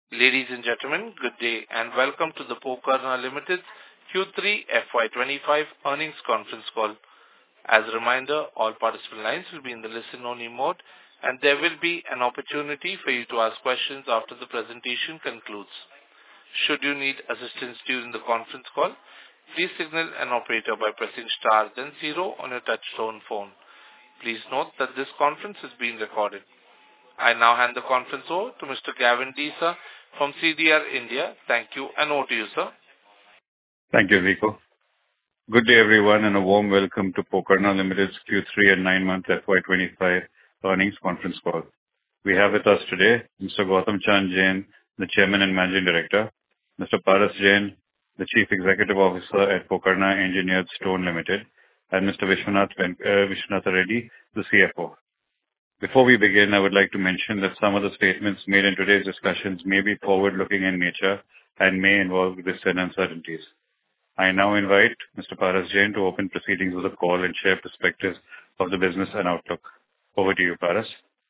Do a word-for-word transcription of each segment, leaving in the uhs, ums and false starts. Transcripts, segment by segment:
Ladies and gentlemen, good day and welcome to the Pokarna Limited's Q three F Y twenty-five earnings conference call. As a reminder, all participant lines will be in the listen-only mode, and there will be an opportunity for you to ask questions after the presentation concludes. Should you need assistance during the conference call, please signal an operator by pressing star then zero on your touch-tone phone. Please note that this conference is being recorded. I now hand the conference over to Mister Gavin Desa from C D R India. Thank you, and over to you, sir. Thank you, Rico. Good day, everyone, and a warm welcome to Pokarna Limited's Q three and nine-month F Y twenty-five earnings conference call. We have with us today Mister Gautam Chand Jain, the Chairman and Managing Director, Mister Paras Jain, the Chief Executive Officer at Pokarna Engineered Stone Limited, and Mister Vishwanath uh, Vishwanatha Reddy, the C F O. Before we begin, I would like to mention that some of the statements made in today's discussions may be forward-looking in nature and may involve risks and uncertainties. I now invite Mister Paras Jain to open proceedings of the call and share perspectives of the business and outlook. Over to you, Paras.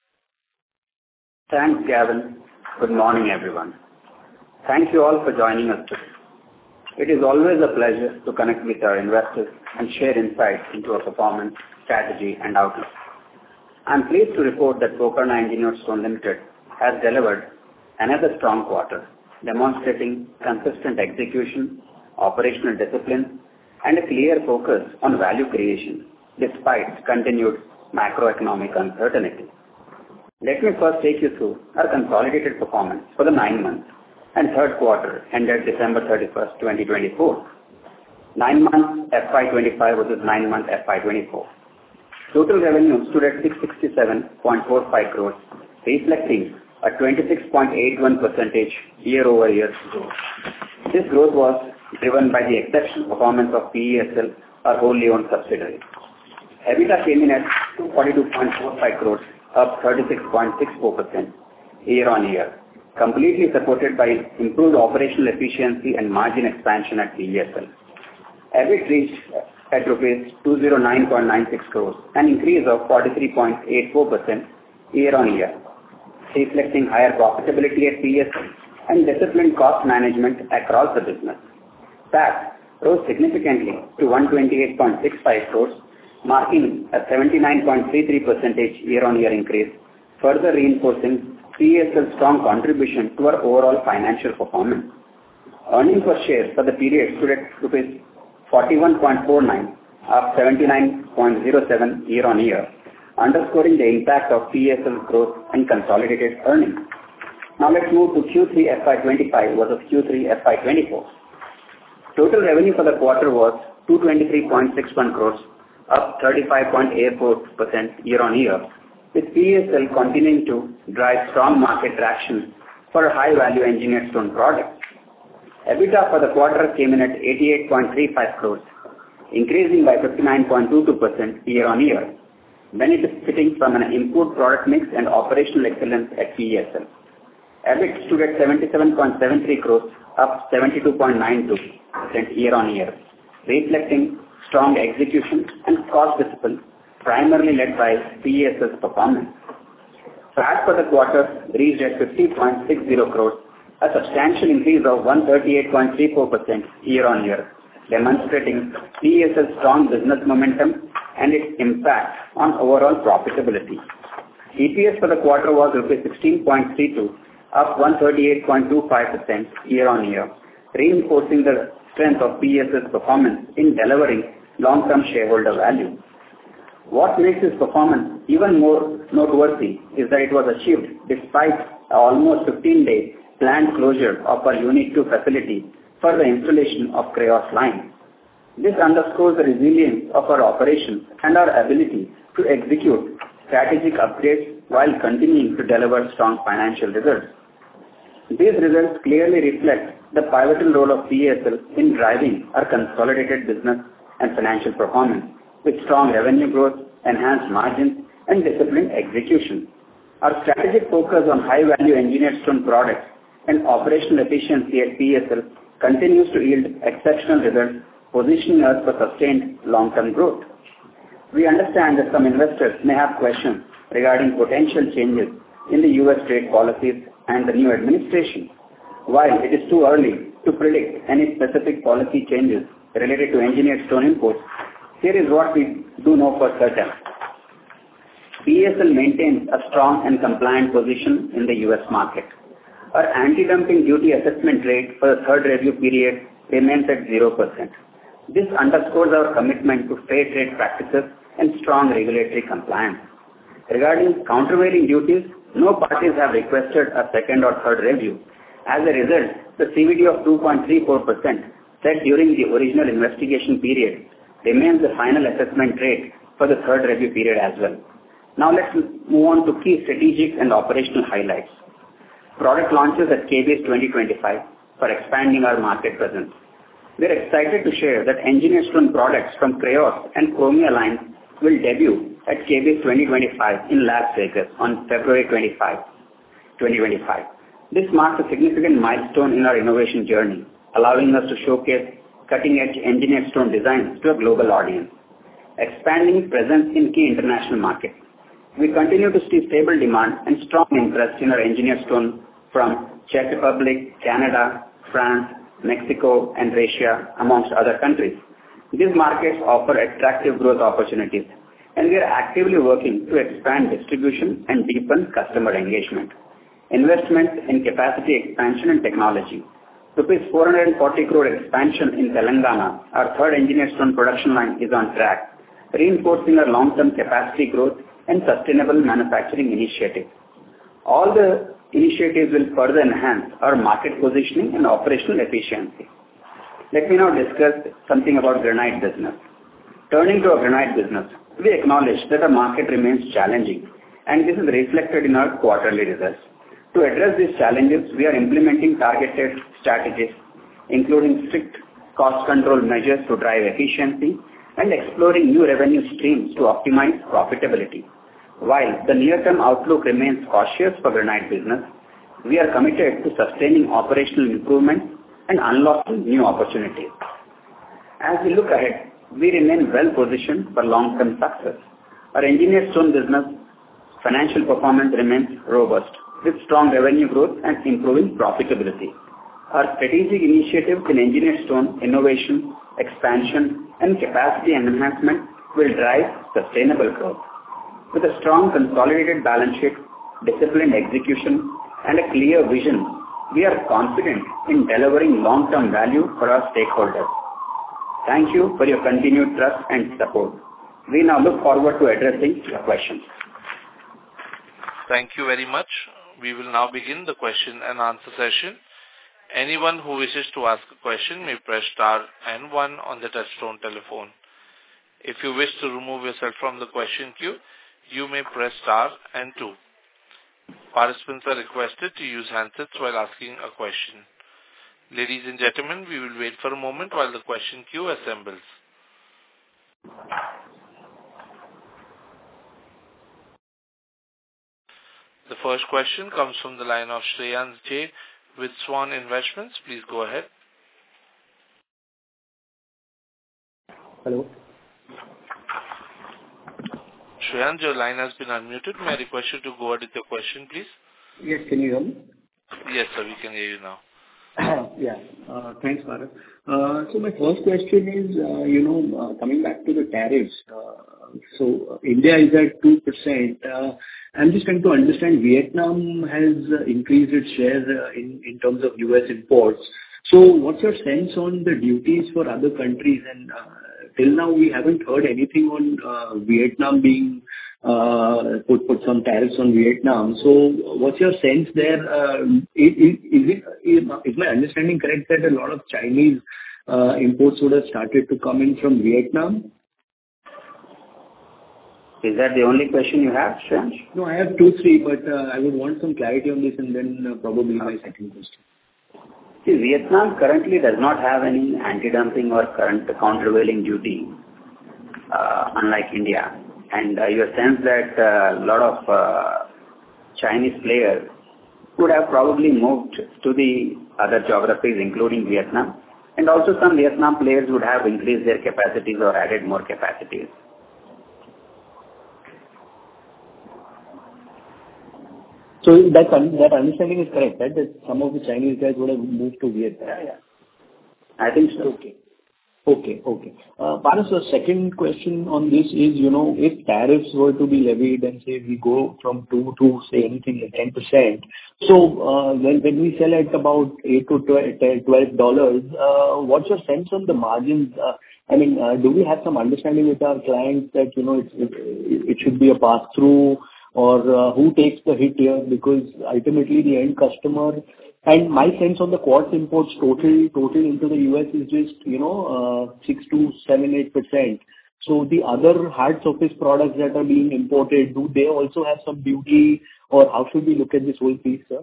Thanks, Gavin. Good morning, everyone. Thank you all for joining us today. It is always a pleasure to connect with our investors and share insights into our performance, strategy, and outlook. I am pleased to report that Pokarna Engineered Stone Limited has delivered another strong quarter, demonstrating consistent execution, operational discipline, and a clear focus on value creation despite continued macroeconomic uncertainty. Let me first take you through our consolidated performance for the nine months and third quarter ended December thirty-first, twenty twenty-four. Nine months F Y twenty-five versus nine months F Y twenty-four. Total revenue stood at six hundred sixty-seven point four five crores, reflecting a twenty-six point eight one percent year-over-year growth. This growth was driven by the exceptional performance of P E S L, our wholly owned subsidiary. EBITDA came in at two hundred forty-two point four five crores, up thirty-six point six four percent year-on-year, completely supported by improved operational efficiency and margin expansion at P E S L. EBIT reached at rupees two hundred nine point nine six crores, an increase of forty-three point eight four percent year-on-year, reflecting higher profitability at P E S L and disciplined cost management across the business. P A T rose significantly to one hundred twenty-eight point six five crores, marking a seventy-nine point three three percent year-on-year increase, further reinforcing P E S L's strong contribution to our overall financial performance. Earnings per share for the period stood at rupees forty-one point four nine, up seventy-nine point zero seven year-on-year, underscoring the impact of P E S L's growth and consolidated earnings. Now let's move to Q three F Y twenty-five versus Q three F Y twenty-four. Total revenue for the quarter was two hundred twenty-three point six one crores, up thirty-five point eight four percent year-on-year, with P E S L continuing to drive strong market traction for high-value engineered stone products. EBITDA for the quarter came in at eighty-eight point three five crores, increasing by fifty-nine point two two percent year-on-year, benefiting from an improved product mix and operational excellence at P E S L. EBIT stood at seventy-seven point seven three crores, up seventy-two point nine two percent year-on-year, reflecting strong execution and cost discipline, primarily led by P E S L's performance. P A T for the quarter reached at fifty point six zero crores, a substantial increase of one hundred thirty-eight point three four percent year-on-year, demonstrating P E S L's strong business momentum and its impact on overall profitability. E P S for the quarter was rupees sixteen point three two, up one hundred thirty-eight point two five percent year-on-year, reinforcing the strength of P E S L's performance in delivering long-term shareholder value. What makes this performance even more noteworthy is that it was achieved despite an almost fifteen-day planned closure of our Unit two facility for the installation of Creos line. This underscores the resilience of our operations and our ability to execute strategic upgrades while continuing to deliver strong financial results. These results clearly reflect the pivotal role of P E S L in driving our consolidated business and financial performance with strong revenue growth, enhanced margins, and disciplined execution. Our strategic focus on high-value engineered stone products and operational efficiency at P E S L continues to yield exceptional results, positioning us for sustained long-term growth. We understand that some investors may have questions regarding potential changes in the U S trade policies and the new administration. While it is too early to predict any specific policy changes related to engineered stone imports, here is what we do know for certain. P E S L maintains a strong and compliant position in the U S market. Our anti-dumping duty assessment rate for the third review period remains at zero percent. This underscores our commitment to fair trade practices and strong regulatory compliance. Regarding countervailing duties, no parties have requested a second or third review. As a result, the C V D of two point three four percent set during the original investigation period remains the final assessment rate for the third review period as well. Now let's move on to key strategic and operational highlights. Product launches at K B S twenty twenty-five for expanding our market presence. We are excited to share that engineered stone products from Creos and Chromia lines will debut at K B S twenty twenty-five in Las Vegas on February twenty-fifth, twenty twenty-five. This marks a significant milestone in our innovation journey, allowing us to showcase cutting-edge engineered stone designs to a global audience. Expanding presence in key international markets. We continue to see stable demand and strong interest in our engineered stone from Czech Republic, Canada, France, Mexico, and Russia, amongst other countries. These markets offer attractive growth opportunities, and we are actively working to expand distribution and deepen customer engagement. Investments in capacity expansion and technology. Rupees four hundred forty crore expansion in Telangana, our third engineered stone production line, is on track, reinforcing our long-term capacity growth and sustainable manufacturing initiatives. All the initiatives will further enhance our market positioning and operational efficiency. Let me now discuss something about granite business. Turning to our granite business, we acknowledge that the market remains challenging, and this is reflected in our quarterly results. To address these challenges, we are implementing targeted strategies, including strict cost control measures to drive efficiency and exploring new revenue streams to optimize profitability. While the near-term outlook remains cautious for granite business, we are committed to sustaining operational improvements and unlocking new opportunities. As we look ahead, we remain well-positioned for long-term success. Our engineered stone business financial performance remains robust, with strong revenue growth and improving profitability. Our strategic initiatives in engineered stone, innovation, expansion, and capacity enhancement will drive sustainable growth. With a strong consolidated balance sheet, disciplined execution, and a clear vision, we are confident in delivering long-term value for our stakeholders. Thank you for your continued trust and support. We now look forward to addressing your questions. Thank you very much. We will now begin the question and answer session. Anyone who wishes to ask a question may press star and one on the touchtone telephone. If you wish to remove yourself from the question queue, you may press star and two. Participants are requested to use handsets while asking a question. Ladies and gentlemen, we will wait for a moment while the question queue assembles. The first question comes from the line of Shreyans J. with Swan Investments. Please go ahead. Hello. Shreyans, your line has been unmuted. May I request you to go ahead with your question, please? Yes, can you hear me? Yes, sir, we can hear you now. Yeah. Uh, thanks, Bharat. Uh, so my first question is, uh, you know, uh, coming back to the tariffs. Uh, so uh, India is at two percent. Uh, I'm just trying to understand, Vietnam has uh, increased its share uh, in, in terms of U S imports. So what's your sense on the duties for other countries? And uh, till now, we haven't heard anything on uh, Vietnam being uh, put put some tariffs on Vietnam. So what's your sense there? Uh, is, is, it, is my understanding correct that a lot of Chinese uh, imports would have started to come in from Vietnam? Is that the only question you have, Shreyans? No, I have two, three, but uh, I would want some clarity on this and then uh, probably my second question. See, Vietnam currently does not have any anti-dumping or current countervailing duty, uh, unlike India. And uh, you sense that a uh, lot of uh, Chinese players would have probably moved to the other geographies, including Vietnam. And also some Vietnam players would have increased their capacities or added more capacities. So that that understanding is correct, right? That some of the Chinese guys would have moved to Vietnam. Yeah, yeah. I think so. Okay. Okay, okay. Uh, Paras, the second question on this is, you know, if tariffs were to be levied and say we go from two to say anything like ten percent, so uh, when when we sell at about eight to twelve dollars, uh, what's your sense on the margins? Uh, I mean, uh, do we have some understanding with our clients that, you know, it it it should be a pass-through, or uh, who takes the hit here? Because ultimately the end customer... And my sense on the quartz imports total total into the U S is just, you know, uh, six to seven, eight percent. So the other hard surface products that are being imported, do they also have some duty, or how should we look at this whole piece, sir?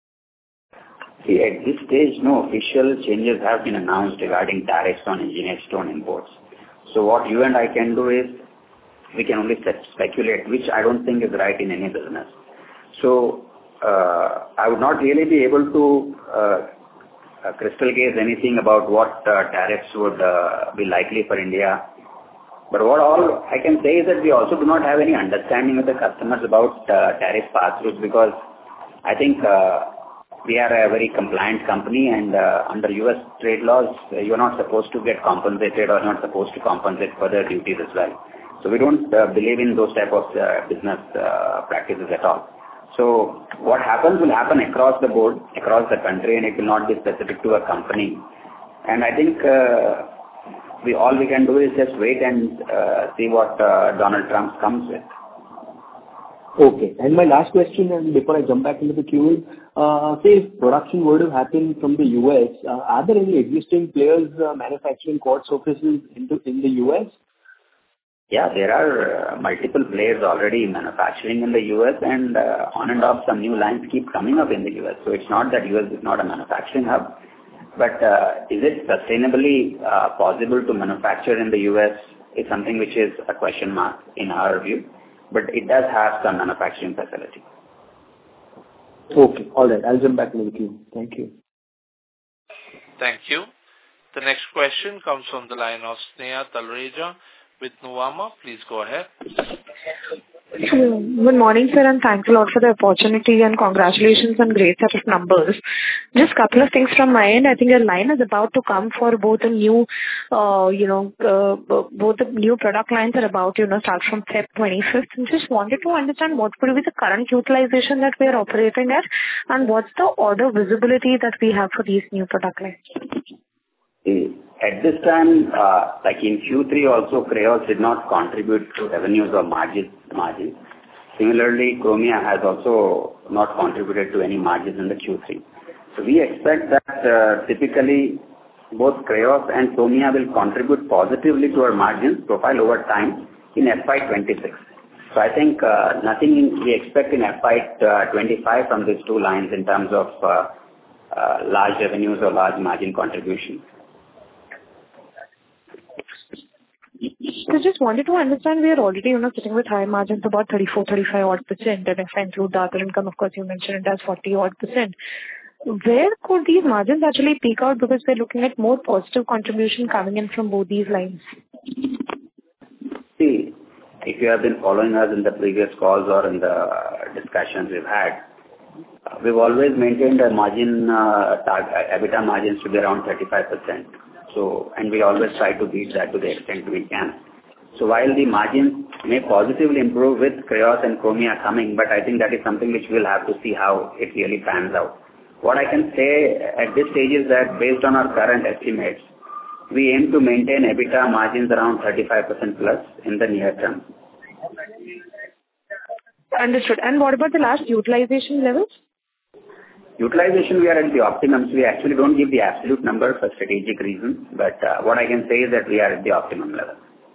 See, at this stage, no official changes have been announced regarding tariffs on engineered stone imports. So what you and I can do is, we can only speculate, which I don't think is right in any business. So, uh, I would not really be able to uh, uh, crystal gaze anything about what uh, tariffs would uh, be likely for India. But what all I can say is that we also do not have any understanding with the customers about uh, tariff pass-throughs, because I think uh, we are a very compliant company, and uh, under U S trade laws, uh, you are not supposed to get compensated or not supposed to compensate for the duties as well. So we don't uh, believe in those type of uh, business uh, practices at all. So what happens will happen across the board, across the country, and it will not be specific to a company. And I think uh, we all we can do is just wait and uh, see what uh, Donald Trump comes with. Okay. And my last question, and before I jump back into the queue, is, uh, say if production were to happen from the U S, uh, are there any existing players uh, manufacturing quartz surfaces into in the U S? Yeah, there are uh, multiple players already manufacturing in the U S, and uh, on and off some new lines keep coming up in the U S. So it's not that U S is not a manufacturing hub, but uh, is it sustainably uh, possible to manufacture in the U S is something which is a question mark in our view, but it does have some manufacturing facility. Okay, all right. I'll jump back into the queue. Thank you. Thank you. The next question comes from the line of Sneha Talreja with Nuvama. Please go ahead. Hello. Good morning, sir, and thanks a lot for the opportunity, and congratulations on great set of numbers. Just a couple of things from my end. I think your line is about to come for both a new, uh, you know, uh, both the new product lines are about, you know, start from February twenty-fifth. And just wanted to understand what would be the current utilization that we are operating at, and what's the order visibility that we have for these new product lines. At this time, uh, like in Q three also, Craos did not contribute to revenues or margins. margins. Similarly, Chromia has also not contributed to any margins in the Q three. So we expect that uh, typically both Craos and Chromia will contribute positively to our margins profile over time in F Y twenty-six. So I think uh, nothing we expect in F Y twenty-five from these two lines in terms of uh, uh, large revenues or large margin contribution. So just wanted to understand, we are already, you know, sitting with high margins about thirty-four, thirty-five odd percent, and if I include the other income, of course, you mentioned it as forty odd percent. Where could these margins actually peak out, because we're looking at more positive contribution coming in from both these lines? See, if you have been following us in the previous calls or in the discussions we've had, we've always maintained a margin, uh, target, EBITDA margins to be around thirty-five percent. So, and we always try to beat that to the extent we can. So while the margins may positively improve with Craos and Chromia coming, but I think that is something which we'll have to see how it really pans out. What I can say at this stage is that based on our current estimates, we aim to maintain EBITDA margins around thirty-five percent plus in the near term. Understood. And what about the last utilization levels? Utilization, we are at the optimum. So we actually don't give the absolute number for strategic reasons, but uh, what I can say is that we are at the optimum level.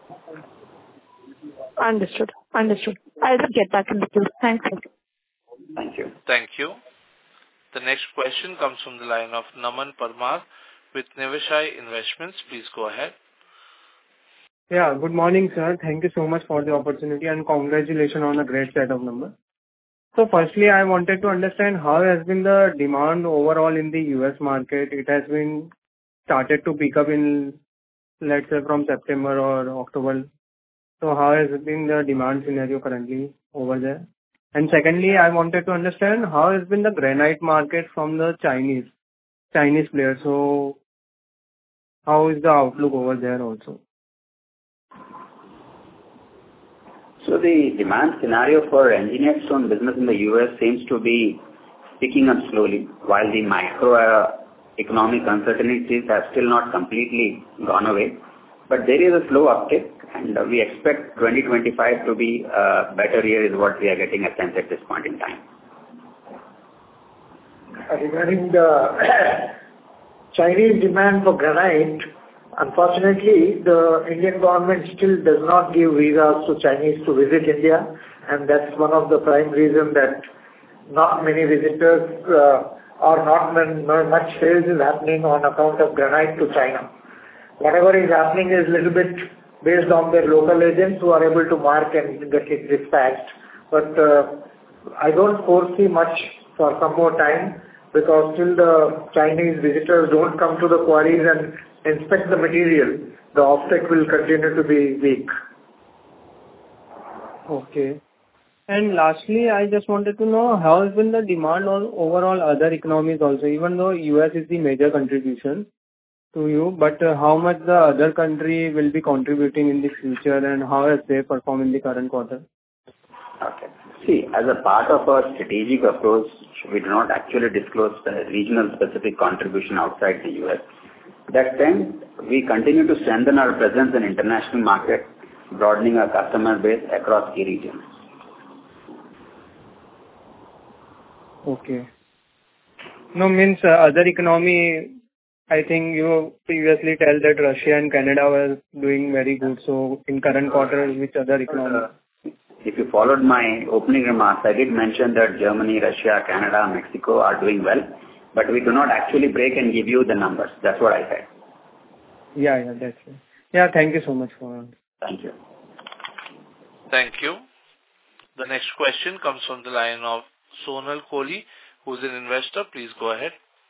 Understood. Understood. I'll get back in the queue. Thanks. Thank you. Thank you. The next question comes from the line of Naman Parmar with Niveshaay Investments. Please go ahead. Yeah, good morning, sir. Thank you so much for the opportunity, and congratulations on a great set of numbers. So firstly, I wanted to understand how has been the demand overall in the U S market. It has been started to pick up in, let's say, from September or October. So how has been the demand scenario currently over there? And secondly, I wanted to understand how has been the granite market from the Chinese Chinese players. So how is the outlook over there also? So the demand scenario for engineered stone business in the U S seems to be picking up slowly, while the microeconomic uncertainties have still not completely gone away. But there is a slow uptick, and we expect twenty twenty-five to be a better year is what we are getting a sense at this point in time. Regarding the Chinese demand for granite, unfortunately, the Indian government still does not give visas to Chinese to visit India, and that's one of the prime reasons that not many visitors uh, or not much sales is happening on account of granite to China. Whatever is happening is a little bit based on their local agents who are able to mark and get it dispatched. But uh, I don't foresee much for some more time, because till the Chinese visitors don't come to the quarries and inspect the material, the offtake will continue to be weak. Okay. And lastly, I just wanted to know how has been the demand on overall other economies also, even though U S is the major contribution to you, but uh, how much the other country will be contributing in the future, and how has they performed in the current quarter? Okay. See, as a part of our strategic approach, we do not actually disclose the regional specific contribution outside the U S. That said, we continue to strengthen our presence in international market, broadening our customer base across key regions. Okay. No, means uh, other economy, I think you previously tell that Russia and Canada were doing very good. So in current quarter, which other economy? Uh, if you followed my opening remarks, I did mention that Germany, Russia, Canada, Mexico are doing well, but we do not actually break and give you the numbers. That's what I said. Yeah, yeah, that's it. Yeah, thank you so much for. Thank you. Thank you. The next question comes from the line of Sonal Kohli, who is an investor. Please go ahead.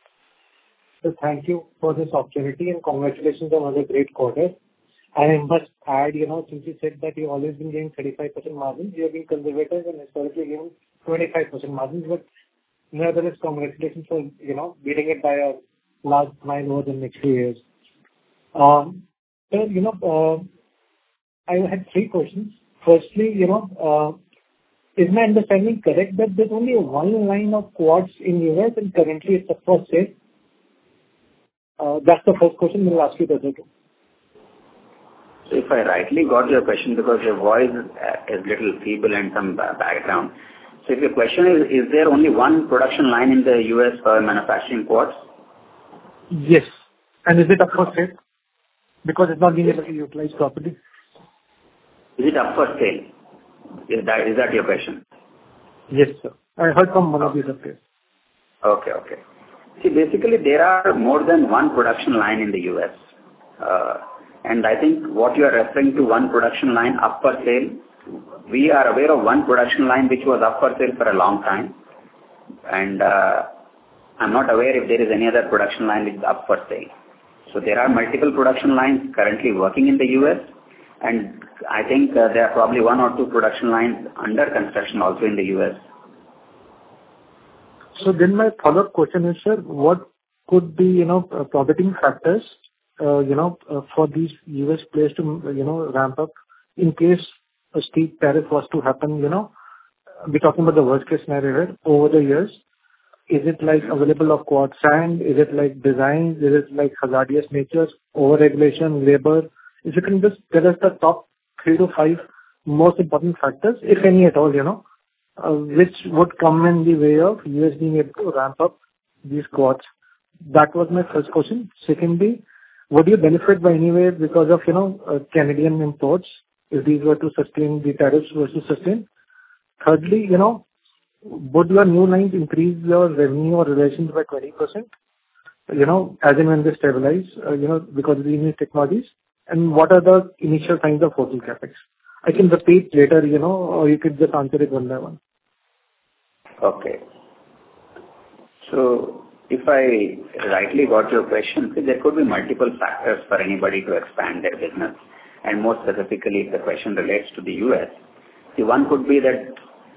So thank you for this opportunity and congratulations on another great quarter. I must add, you know, since you said that you've always been giving thirty-five percent margins, you have been conservative and historically given twenty-five percent margins, but nevertheless, congratulations for, you know, beating it by a large mile over the next few years. Um, so, you know, uh, I had three questions. Firstly, you know, uh, is my understanding correct that there's only one line of quartz in U S and currently it's up for sale? Uh, that's the first question. We'll ask you the other two. So if I rightly got your question, because your voice is a little feeble and some background. So if your question is, is there only one production line in the U S for manufacturing quartz? Yes. And is it up for sale? Because it's not being able to be utilized properly. Is it up for sale? Is that, is that your question? Yes, sir. I heard from one of these players. Okay, okay. See, basically there are more than one production line in the U S. Uh, and I think what you are referring to, one production line up for sale, we are aware of one production line which was up for sale for a long time. And uh, I'm not aware if there is any other production line which is up for sale. So there are multiple production lines currently working in the U S. And I think uh, there are probably one or two production lines under construction also in the U S. So then my follow-up question is, sir, what could be, you know, uh, prohibiting factors, uh, you know, uh, for these U S players to, you know, ramp up in case a steep tariff was to happen, you know? We're talking about the worst case scenario here over the years. Is it like available of quartz sand? Is it like designs? Is it like hazardous natures, over-regulation, labor? If you can just tell us the top three to five most important factors, if any at all, you know, uh, which would come in the way of U S being able to ramp up these quartz. That was my first question. Secondly, would you benefit by any way because of, you know, uh, Canadian imports, if these were to sustain, the tariffs were to sustain? Thirdly, you know, would your new lines increase your revenue or relations by twenty percent, you know, as and when they stabilize, uh, you know, because of the new technologies? And what are the initial signs of total capex? I can repeat later, you know, or you could just answer it one by one. Okay. So if I rightly got your question, see, there could be multiple factors for anybody to expand their business. And more specifically, if the question relates to the U S, see, one could be that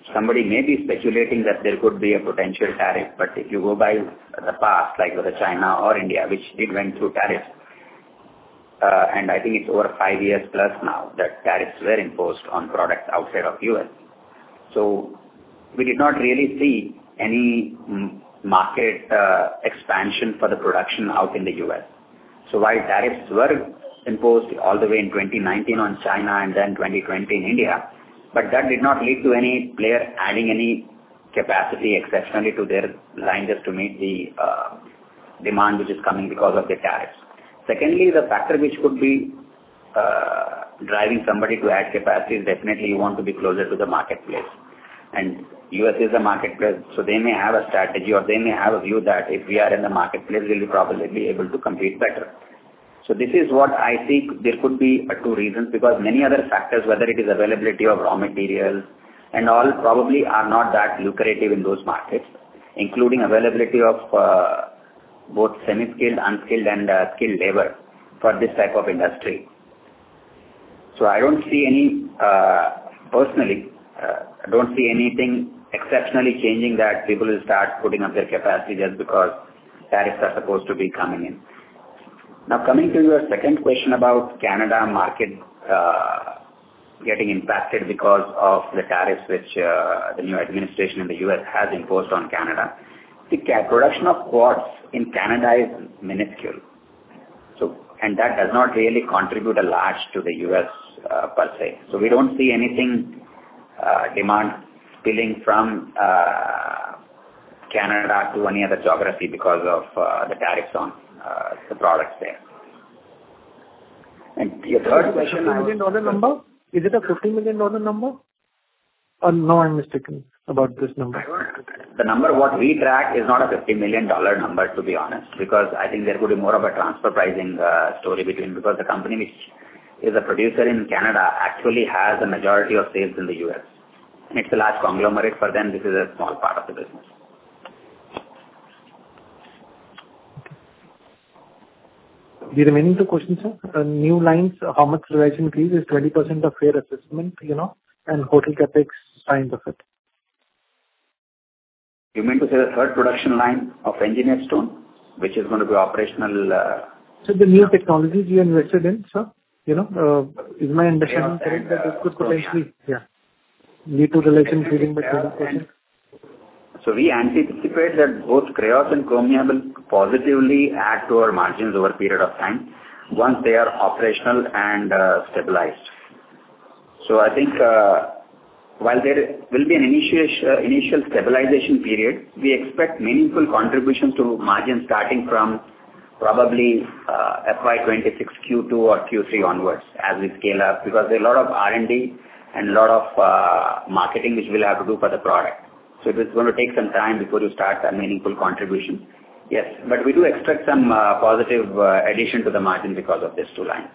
somebody may be speculating that there could be a potential tariff, but if you go by the past, like whether China or India, which did went through tariffs, uh, and I think it's over five years plus now that tariffs were imposed on products outside of U S. So we did not really see any market uh, expansion for the production out in the U S. So while tariffs were imposed all the way in twenty nineteen on China and then twenty twenty in India, but that did not lead to any player adding any capacity exceptionally to their line just to meet the uh, demand which is coming because of the tariffs. Secondly, the factor which could be uh, driving somebody to add capacity is definitely you want to be closer to the marketplace. And U S is a marketplace, so they may have a strategy or they may have a view that if we are in the marketplace, we will probably be able to compete better. So this is what I think there could be uh, two reasons, because many other factors, whether it is availability of raw materials and all, probably are not that lucrative in those markets, including availability of uh, both semi-skilled, unskilled and uh, skilled labor for this type of industry. So I don't see any, uh, personally, uh, I don't see anything exceptionally changing that people will start putting up their capacity just because tariffs are supposed to be coming in. Now, coming to your second question about Canada market uh, getting impacted because of the tariffs which uh, the new administration in the U S has imposed on Canada, the production of quartz in Canada is minuscule. So, and that does not really contribute a large to the U S uh, per se. So we don't see anything uh, demand spilling from uh, Canada to any other geography because of uh, the tariffs on uh, the products there. And your third question, fifty million dollar number? Is it a fifty million dollar number? Or no, I'm mistaken about this number. The number what we track is not a fifty million dollar number, to be honest, because I think there could be more of a transfer pricing uh, story between, because the company which is a producer in Canada actually has a majority of sales in the U S. And it's a large conglomerate. For them, this is a small part of the business. The remaining two questions, sir. Uh, new lines, how much realization increase is twenty percent of fair assessment, you know, and hotel capex signs of it. You mean to say the third production line of engineered stone, which is going to be operational? Uh, so the new technologies you invested in, sir, you know, uh, is my understanding correct that it could potentially, yeah, lead to realization increasing by twenty percent? So we anticipate that both Creos and Chromia will positively add to our margins over a period of time once they are operational and uh, stabilized. So I think uh, while there will be an initial, uh, initial stabilization period, we expect meaningful contributions to margins starting from probably uh, F Y twenty-six Q two or Q three onwards as we scale up, because there are a lot of R and D and a lot of uh, marketing which we'll have to do for the product. So it is going to take some time before you start a meaningful contribution. Yes, but we do expect some uh, positive uh, addition to the margin because of these two lines.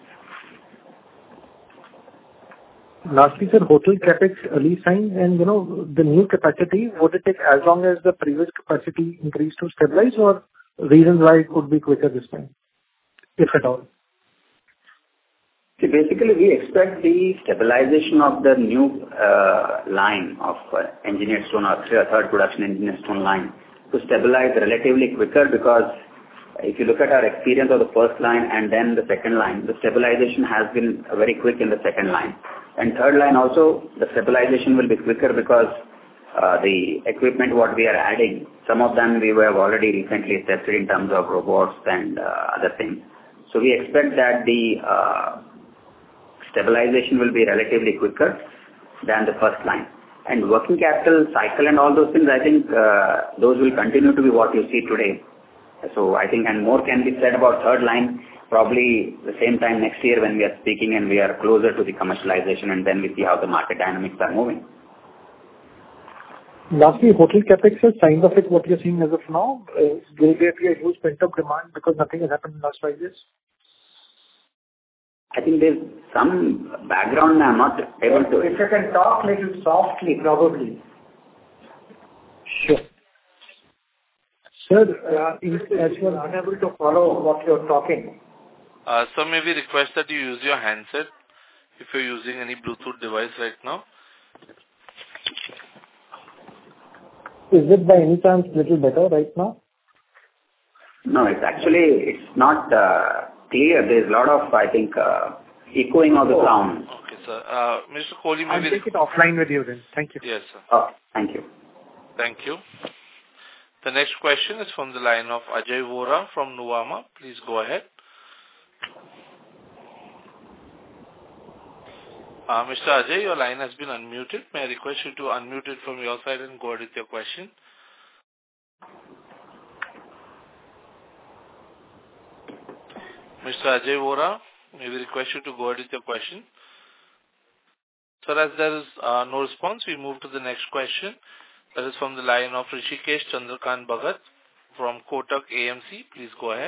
Lastly, sir, hotel capex early sign and, you know, the new capacity, would it take as long as the previous capacity increase to stabilize, or reasons why it could be quicker this time, if at all? See, basically, we expect the stabilization of the new uh, line of uh, engineered stone or third production engineered stone line to stabilize relatively quicker, because if you look at our experience of the first line and then the second line, the stabilization has been very quick in the second line. And third line also, the stabilization will be quicker because uh, the equipment what we are adding, some of them we have already recently tested in terms of robots and uh, other things. So we expect that the uh, stabilization will be relatively quicker than the first line. And working capital cycle and all those things, I think uh, those will continue to be what you see today. So I think, and more can be said about third line, probably the same time next year when we are speaking and we are closer to the commercialization, and then we see how the market dynamics are moving. Lastly, hotel capex is signs of it, what you're seeing as of now. Uh, will there be a huge pent-up demand because nothing has happened in the last five years? I think there's some background I'm not able to... If you can talk a little softly, probably. Sure. Sir, uh, is, as you are unable to follow what you're talking. Uh, so may we request that you use your handset if you're using any Bluetooth device right now? is it by any chance little better right now? No, it's actually, it's not uh, clear. There's a lot of, I think, uh, echoing of the sound. Okay, sir. Uh, Mister Kohli, I'll maybe... take it offline with you then. Thank you. Yes, sir. Oh, thank you. Thank you. The next question is from the line of Ajay Vora from Nuvama. Please go ahead. Uh, Mister Ajay, your line has been unmuted. May I request you to unmute it from your side and go ahead with your question? Mister Ajay Vora, may we request you to go ahead with your question? Sir, as there is uh, no response, we move to the next question. That is from the line of Rishikesh Chandrakant Bhagat from Kotak A M C. Please go ahead.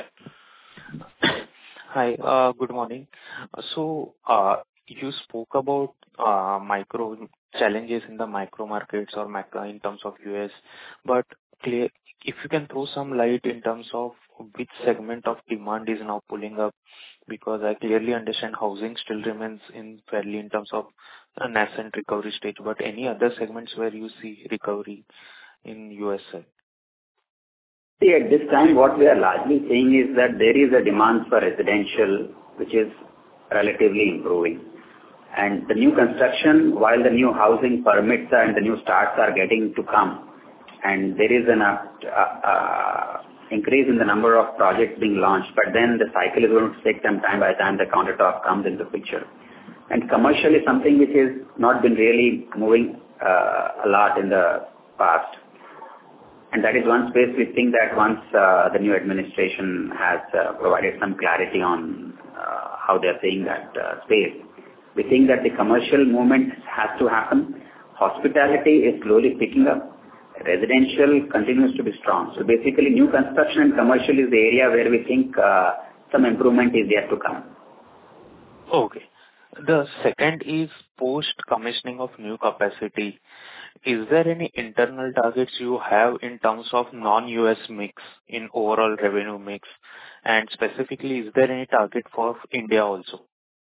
Hi, uh, good morning. So, uh, you spoke about uh, micro challenges in the micro markets or macro in terms of U S, but clear, if you can throw some light in terms of which segment of demand is now pulling up, because I clearly understand housing still remains in fairly in terms of a nascent recovery stage, but any other segments where you see recovery in U S side? See, at this time, what we are largely seeing is that there is a demand for residential, which is relatively improving. And the new construction, while the new housing permits and the new starts are getting to come, and there is an uh, uh, increase in the number of projects being launched, but then the cycle is going to take some time by the time the countertop comes into the picture. And commercial is something which has not been really moving uh, a lot in the past. And that is one space we think that once uh, the new administration has uh, provided some clarity on uh, how they are seeing that uh, space, we think that the commercial movement has to happen. Hospitality is slowly picking up. Residential continues to be strong. So basically, new construction and commercial is the area where we think uh, some improvement is yet to come. Okay. The second is post-commissioning of new capacity. Is there any internal targets you have in terms of non-U S mix in overall revenue mix? And specifically, is there any target for India also?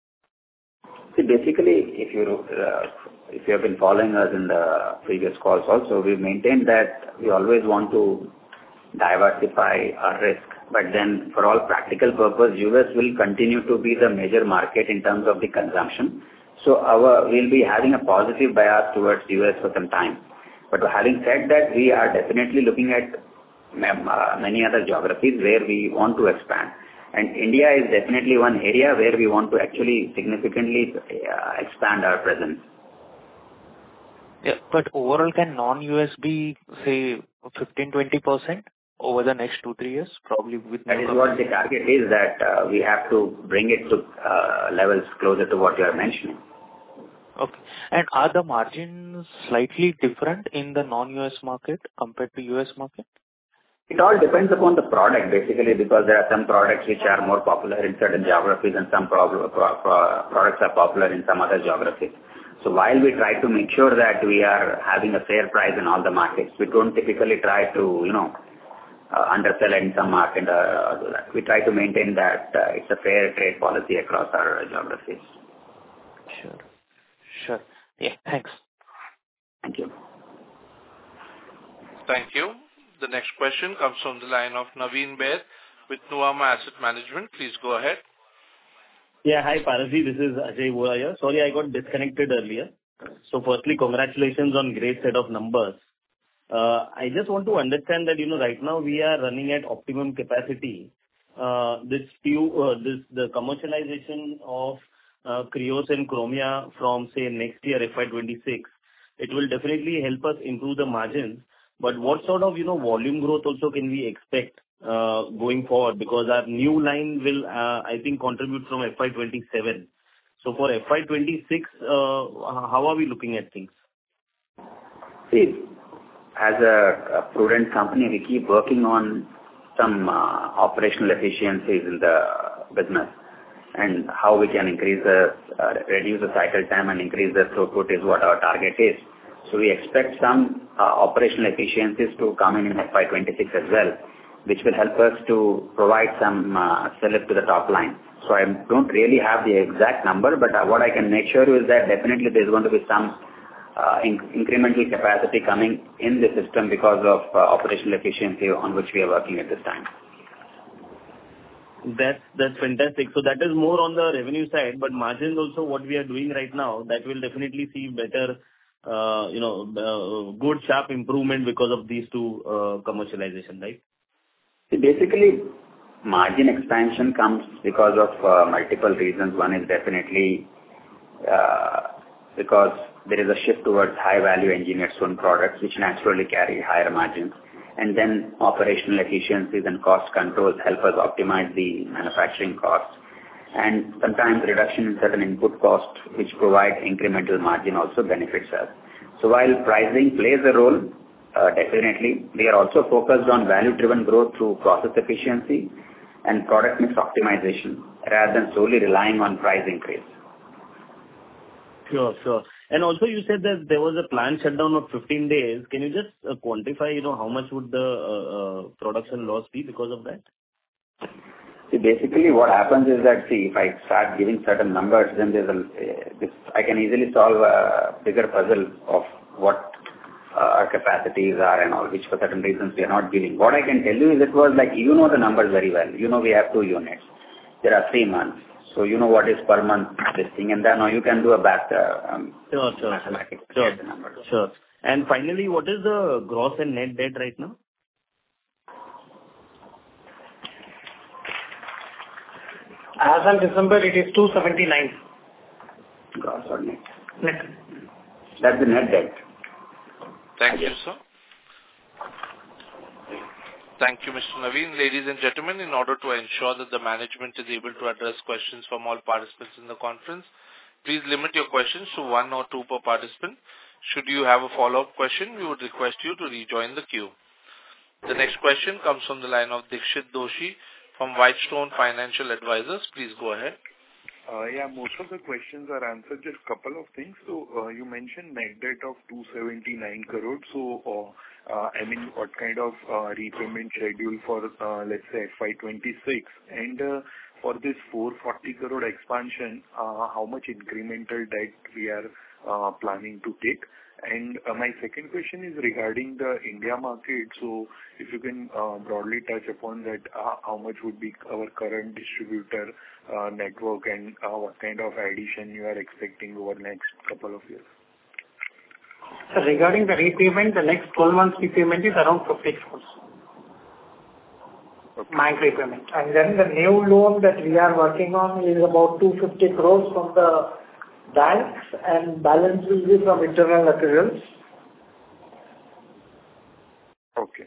See, basically, if you uh, if you have been following us in the previous calls also, we maintained that we always want to diversify our risk. But then, for all practical purpose, U S will continue to be the major market in terms of the consumption. So our we'll be having a positive bias towards U S for some time. But having said that, we are definitely looking at uh, many other geographies where we want to expand. And India is definitely one area where we want to actually significantly uh, expand our presence. Yeah, but overall, can non-U S be, say, fifteen to twenty percent over the next two, three years? Probably with That is what the target is, that uh, we have to bring it to uh, levels closer to what you are mentioning. Okay. And are the margins slightly different in the non-U S market compared to U S market? It all depends upon the product, basically, because there are some products which are more popular in certain geographies and some pro- pro- pro- products are popular in some other geographies. So while we try to make sure that we are having a fair price in all the markets, we don't typically try to, you know, uh, undersell in some market. Uh, do that. We try to maintain that uh, it's a fair trade policy across our geographies. Sure. Sure. Yeah, thanks. Thank you. Thank you. The next question comes from the line of Naveen Baid with Nuvama Asset Management. Please go ahead. Yeah, hi Paraji, this is Ajay Vora here. Sorry, I got disconnected earlier. So firstly, congratulations on great set of numbers. Uh, I just want to understand that, you know, right now we are running at optimum capacity. Uh, this few, uh, this, the commercialization of uh, Krios and Chromia from, say, next year, F Y twenty-six, it will definitely help us improve the margins. But what sort of, you know, volume growth also can we expect uh, going forward? Because our new line will, uh, I think, contribute from F Y twenty-seven. So for F Y twenty-six, uh, how are we looking at things? See, as a, a prudent company, we keep working on some uh, operational efficiencies in the business, and how we can increase the, uh, reduce the cycle time and increase the throughput is what our target is. So we expect some uh, operational efficiencies to come in in F Y twenty-six as well, which will help us to provide some uh, fillip to the top line. So I don't really have the exact number, but uh, what I can make sure is that definitely there's going to be some uh, in, incremental capacity coming in the system because of uh, operational efficiency on which we are working at this time. That's that's fantastic. So that is more on the revenue side, but margins also what we are doing right now, that will definitely see better, uh, you know, uh, good sharp improvement because of these two uh, commercialization, right? So basically, margin expansion comes because of uh, multiple reasons. One is definitely uh, because there is a shift towards high-value engineered stone products, which naturally carry higher margins. And then operational efficiencies and cost controls help us optimize the manufacturing costs. And sometimes reduction in certain input costs, which provide incremental margin, also benefits us. So while pricing plays a role, uh, definitely, we are also focused on value-driven growth through process efficiency and product mix optimization, rather than solely relying on price increase. Sure, sure. And also you said that there was a plant shutdown of fifteen days. Can you just uh, quantify, you know, how much would the uh, uh, production loss be because of that? See, basically what happens is that, see, if I start giving certain numbers, then there's a, uh, this, I can easily solve a bigger puzzle of what uh, our capacities are and all, which for certain reasons we are not giving. What I can tell you is it was like, you know the numbers very well. You know we have two units. There are three months. So you know what is per month this thing, and then now you can do a back uh, um, sure, sure, mathematics. Sure, sure. And finally, what is the gross and net debt right now? As on December, it is two seventy-nine. Gross or net? Net. That's the net debt. Thank you, sir. Thank you, Mister Naveen. Ladies and gentlemen, in order to ensure that the management is able to address questions from all participants in the conference, please limit your questions to one or two per participant. Should you have a follow-up question, we would request you to rejoin the queue. The next question comes from the line of Dikshit Doshi from Whitestone Financial Advisors. Please go ahead. Uh, yeah, most of the questions are answered. Just a couple of things. So uh, you mentioned net debt of two seventy-nine crore. So uh, uh, I mean, what kind of uh, repayment schedule for uh, let's say F Y twenty-six, and uh, for this four forty crore expansion, uh, how much incremental debt we are uh, planning to take? And uh, my second question is regarding the India market. So if you can uh, broadly touch upon that, uh, how much would be our current distributor uh, network, and uh, what kind of addition you are expecting over the next couple of years? So regarding the repayment, the next twelve months repayment is around fifty crores. Okay. Bank repayment. And then the new loan that we are working on is about two hundred fifty crores from the banks, and balance will be from internal accruals. Okay.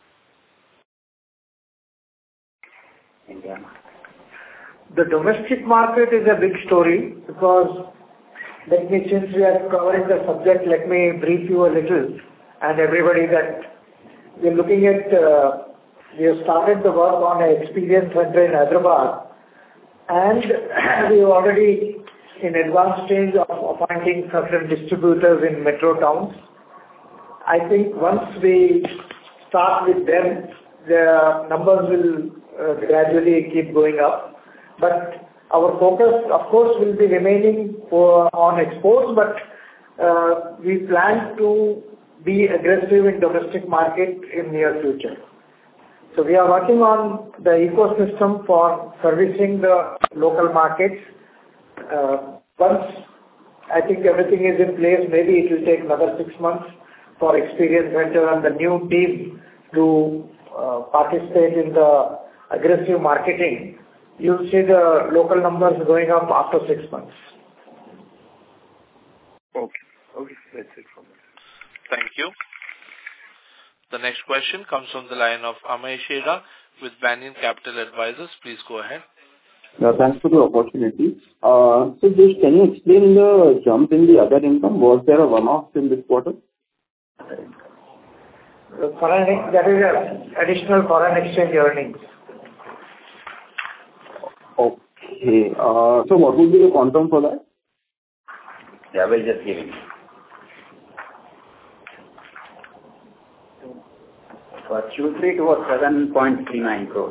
India. The domestic market is a big story because, let me, since we are covering the subject, let me brief you a little, and everybody, that we are looking at, uh, we have started the work on an experience center in Hyderabad, and we are already in advanced stage of appointing certain distributors in metro towns. I think once we start with them, the numbers will uh, gradually keep going up. But our focus, of course, will be remaining for, on exports, but uh, we plan to be aggressive in domestic market in near future. So we are working on the ecosystem for servicing the local markets. Uh, once I think everything is in place, maybe it will take another six months for Experience Center and the new team to uh, participate in the aggressive marketing. You'll see the local numbers going up after six months. Okay. Okay, that's it from me. Thank you. The next question comes from the line of Amay Shera with Banyan Capital Advisors. Please go ahead. Yeah, thanks for the opportunity. Uh, so just can you explain the jump in the other income? Was there a one-off in this quarter? Foreign, that is a additional foreign exchange earnings. Okay. Uh, so what would be the quantum for that? Yeah, we'll just give it. For Q three, it was seven point three nine crores.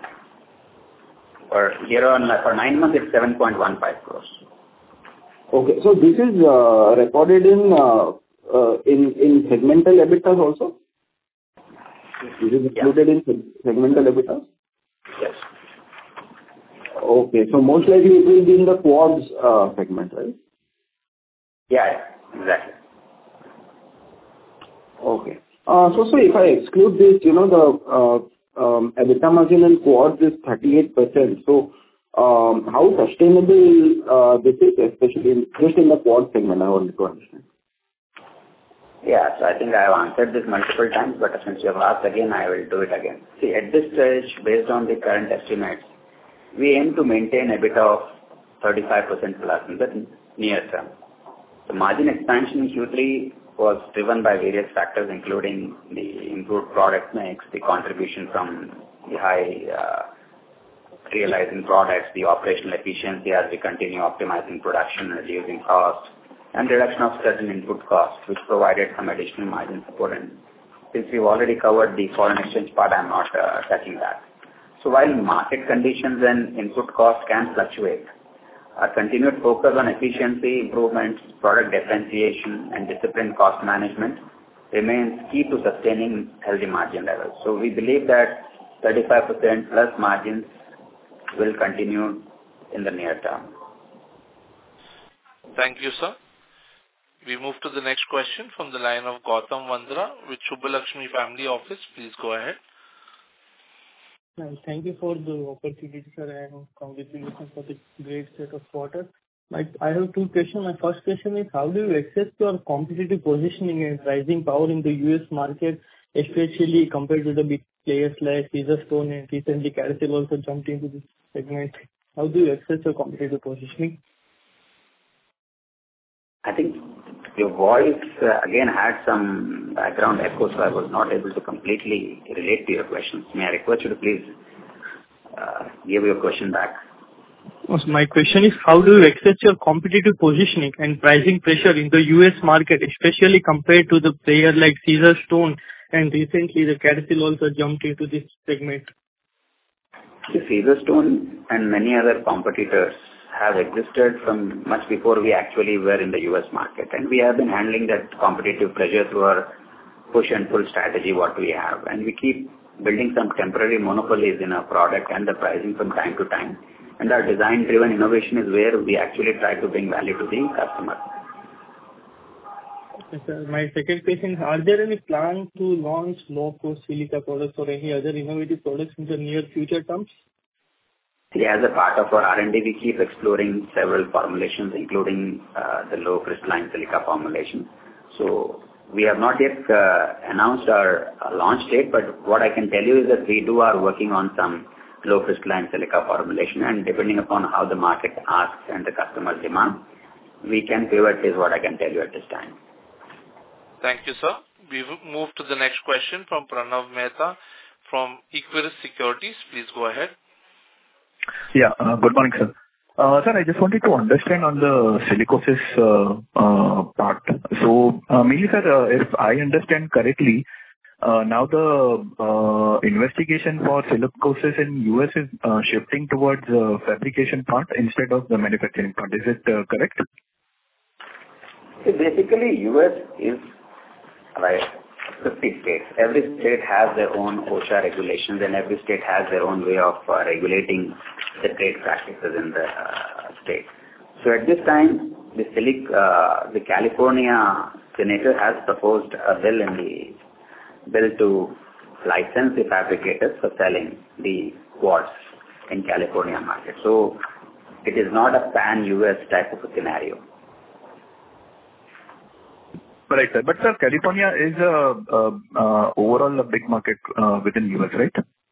For year on, for nine months, it's seven point one five crores. Okay, so this is uh, recorded in uh, uh, in in segmental EBITDA also? Is it included in segmental EBITDA? Yes. Okay. So most likely it will be in the quads uh, segment, right? Yeah, exactly. Okay. Uh, So, so if I exclude this, you know, the uh, um, EBITDA margin in quads is thirty-eight percent. So, um, how sustainable uh, this is, especially in, just in the quad segment, I wanted to understand. Yeah, so I think I have answered this multiple times, but since you have asked again, I will do it again. See, at this stage, based on the current estimates, we aim to maintain EBITDA of thirty-five percent plus in the near term. The margin expansion in Q three was driven by various factors, including the improved product mix, the contribution from the high uh, realizing products, the operational efficiency as we continue optimizing production, reducing costs, and reduction of certain input costs, which provided some additional margin support. And since we've already covered the foreign exchange part, I'm not uh, touching that. So while market conditions and input costs can fluctuate, our continued focus on efficiency improvements, product differentiation, and disciplined cost management remains key to sustaining healthy margin levels. So we believe that thirty-five percent plus margins will continue in the near term. Thank you, sir. We move to the next question from the line of Gautam Vandra with Shubhalakshmi Family Office. Please go ahead. Thank you for the opportunity, sir, and congratulations for the great set of quarters. My, I have two questions. My first question is, how do you assess your competitive positioning and pricing power in the U S market, especially compared to the big players like Caesarstone, and recently Carousel also jumped into this segment? How do you assess your competitive positioning? I think your voice uh, again had some background echo, so I was not able to completely relate to your questions. May I request you to please uh, give your question back? So my question is, how do you assess your competitive positioning and pricing pressure in the U S market, especially compared to the player like Caesarstone, and recently the Carousel also jumped into this segment? The Caesarstone and many other competitors have existed from much before we actually were in the U S market, and we have been handling that competitive pressure through our push and pull strategy what we have, and we keep building some temporary monopolies in our product and the pricing from time to time, and our design driven innovation is where we actually try to bring value to the customer. Okay, sir. My second question is, are there any plans to launch low cost silica products or any other innovative products in the near future terms? See, as a part of our R and D, we keep exploring several formulations, including uh, the low crystalline silica formulation. So we have not yet uh, announced our uh, launch date, but what I can tell you is that we do are working on some low crystalline silica formulation, and depending upon how the market asks and the customer demand, we can pivot is what I can tell you at this time. Thank you, sir. We move to the next question from Pranav Mehta from Equirus Securities. Please go ahead. Yeah, uh, good morning, sir. Uh, sir, I just wanted to understand on the silicosis uh, uh, part. So, uh, mainly, sir, uh, if I understand correctly, uh, now the uh, investigation for silicosis in U S is uh, shifting towards uh, fabrication part instead of the manufacturing part. Is it uh, correct? So basically, U S is right. fifty states. Every state has their own OSHA regulations, and every state has their own way of uh, regulating the trade practices in the uh, state. So at this time, the, Silic, uh, the California Senator has proposed a bill in the bill to license the fabricators for selling the quartz in California market. So it is not a pan-U S type of a scenario. Right, sir. But sir, California is a, a, a overall a big market uh, within U S, right?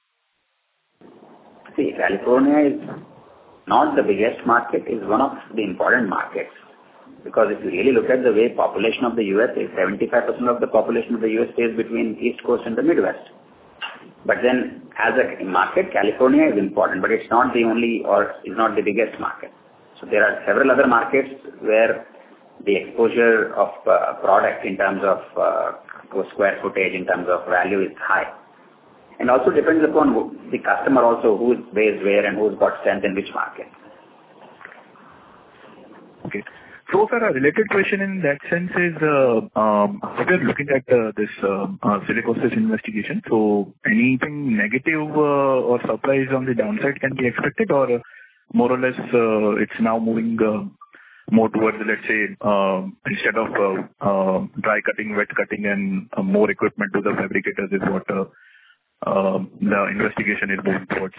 See, California is not the biggest market, is one of the important markets. Because if you really look at the way population of the U S is, seventy-five percent of the population of the U S stays between East Coast and the Midwest. But then as a market, California is important, but it's not the only or is not the biggest market. So there are several other markets where the exposure of uh, product in terms of uh, square footage, in terms of value is high. And also depends upon who, the customer also, who is based where and who's got strength in which market. Okay. So, sir, a related question in that sense is, uh, um, if you're looking at uh, this uh, uh, silicosis investigation, so anything negative uh, or surprise on the downside can be expected, or uh, more or less uh, it's now moving uh, more towards, let's say, uh, instead of uh, uh, dry cutting, wet cutting, and uh, more equipment to the fabricators is what uh, uh, the investigation is moving towards?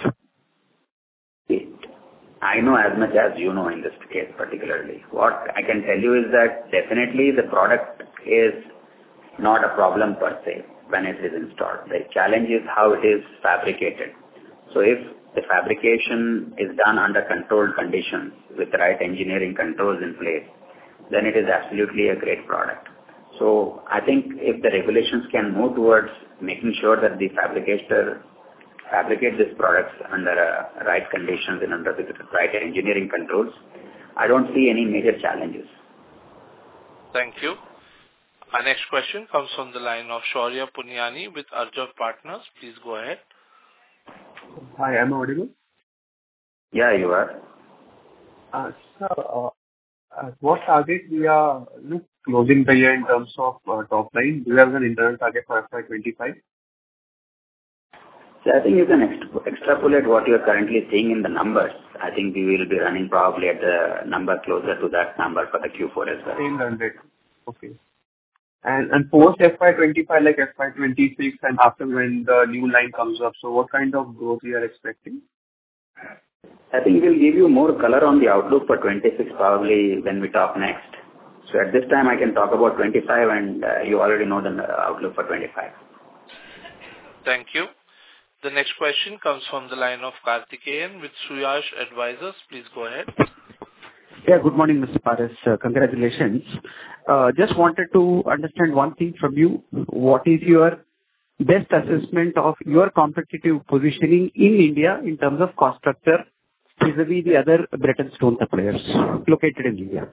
I know as much as you know in this case particularly. What I can tell you is that definitely the product is not a problem per se when it is installed. The challenge is how it is fabricated. So if the fabrication is done under controlled conditions with the right engineering controls in place, then it is absolutely a great product. So I think if the regulations can move towards making sure that the fabricator fabricate these products under uh, right conditions and under the right engineering controls, I don't see any major challenges. Thank you. Our next question comes from the line of Shaurya Punyani with Arjav Partners. Please go ahead. Hi, am I audible? Yeah, you are. Uh, sir, uh, uh, what target we are you know, closing the year in terms of uh, top line? Do you have an internal target for F Y twenty-five? So I think you can ext- extrapolate what you are currently seeing in the numbers. I think we will be running probably at the number closer to that number for the Q four as well. Same run rate. Okay. And and post F Y twenty-five, like F Y twenty-six, and after when the new line comes up, so what kind of growth we are expecting? I think we'll give you more color on the outlook for twenty-six probably when we talk next. So at this time I can talk about twenty-five, and uh, you already know the outlook for twenty-five. Thank you. The next question comes from the line of Karthikeyan with Suyash Advisors. Please go ahead. Yeah, good morning, Mister Paras. Uh, congratulations. Uh, just wanted to understand one thing from you. What is your best assessment of your competitive positioning in India in terms of cost structure vis-a-vis the other Breton stone suppliers located in India?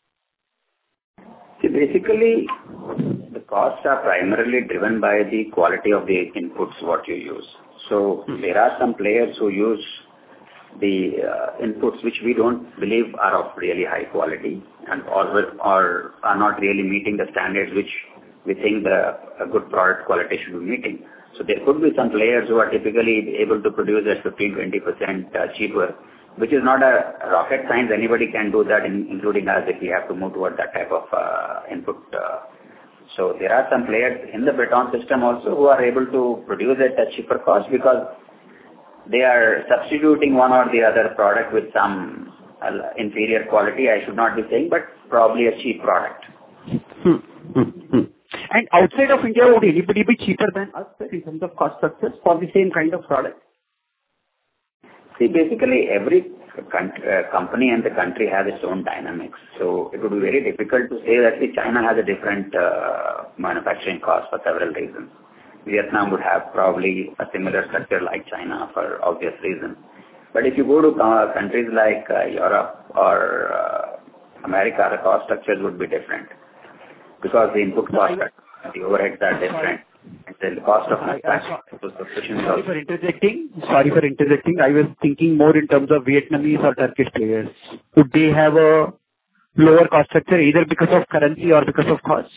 See, basically, the costs are primarily driven by the quality of the inputs what you use. So there are some players who use the uh, inputs which we don't believe are of really high quality and or, or are not really meeting the standards which we think the a good product quality should be meeting. So there could be some players who are typically able to produce at fifteen to twenty percent uh, cheaper, which is not a rocket science. Anybody can do that, in, including us, if we have to move toward that type of uh, input. Uh, so there are some players in the Breton system also who are able to produce at a cheaper cost because they are substituting one or the other product with some uh, inferior quality. I should not be saying, but probably a cheap product. Hmm. Hmm. Hmm. And outside of India, would anybody be cheaper than us in terms of cost structures for the same kind of product? See, basically every country, uh, company and the country has its own dynamics. So it would be very difficult to say that see, China has a different uh, manufacturing cost for several reasons. Vietnam would have probably a similar structure like China for obvious reasons. But if you go to uh, countries like uh, Europe or uh, America, the cost structures would be different because the input cost, the overheads are different. And the cost of manufacturing. Sorry for interjecting. Sorry for interjecting. I was thinking more in terms of Vietnamese or Turkish players. Would they have a lower cost structure either because of currency or because of costs?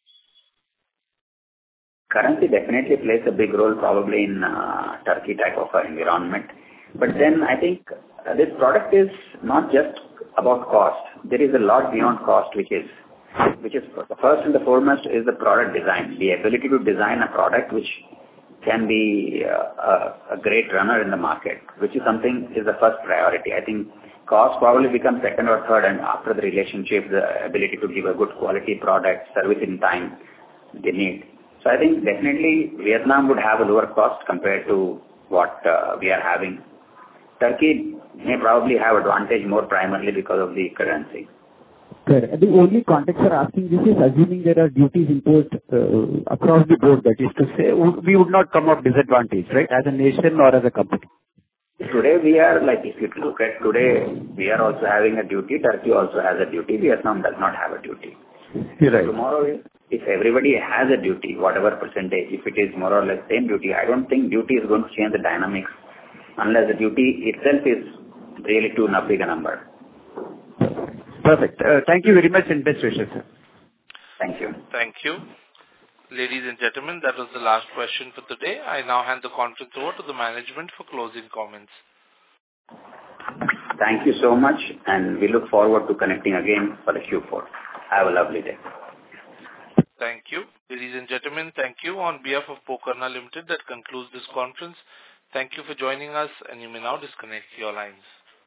Currency definitely plays a big role probably in uh, Turkey type of uh, environment. But then I think uh, this product is not just about cost. There is a lot beyond cost, which is which is the first and the foremost is the product design. The ability to design a product which can be uh, a, a great runner in the market, which is something is the first priority. I think cost probably becomes second or third, and after the relationship, the ability to give a good quality product, service in time, they need. So I think definitely Vietnam would have a lower cost compared to what uh, we are having. Turkey may probably have advantage more primarily because of the currency. Correct. The only context for asking this is assuming there are duties imposed uh, across the board, that is to say, we would not come up disadvantaged, right, as a nation or as a company. Today we are, like if you look at today, we are also having a duty. Turkey also has a duty. Vietnam does not have a duty. You're right. Tomorrow, if everybody has a duty, whatever percentage, if it is more or less same duty, I don't think duty is going to change the dynamics unless the duty itself is really too big a number. Perfect. Uh, Thank you very much and best wishes, sir. Thank you. Thank you. Ladies and gentlemen, that was the last question for today. I now hand the conference over to the management for closing comments. Thank you so much, and we look forward to connecting again for the Q four. Have a lovely day. Thank you. Ladies and gentlemen, thank you. On behalf of Pokarna Limited, that concludes this conference. Thank you for joining us, and you may now disconnect your lines.